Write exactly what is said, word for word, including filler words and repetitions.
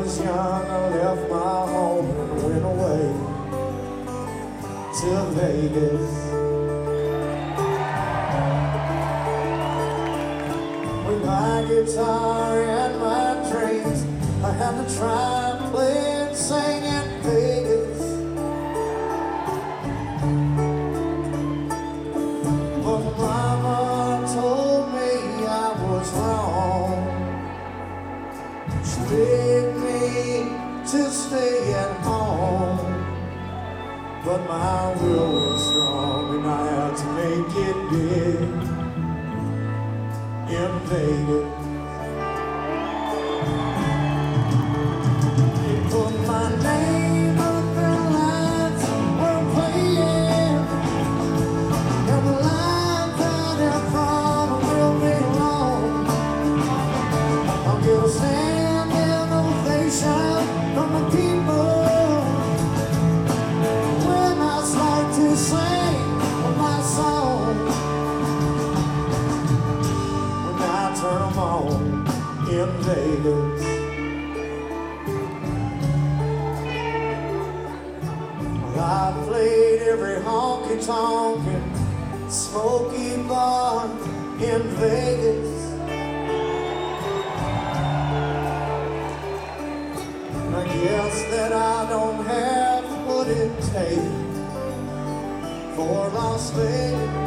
was young, I left my home and went away to Vegas. With my guitar and my dreams, I had to try and play and sing in Vegas. But Mama told me I was wrong. She begged me to stay at home, but my will was strong and I had to make it big in Vegas. They put my name up and lights were playing, and the line down in front will be long. I'll give a standing ovation from the people when I start to sing my song. When I turn them on in Vegas. Well, I played every honky-tonk and smoky bar in Vegas. I guess that I don't have what it takes for Las Vegas.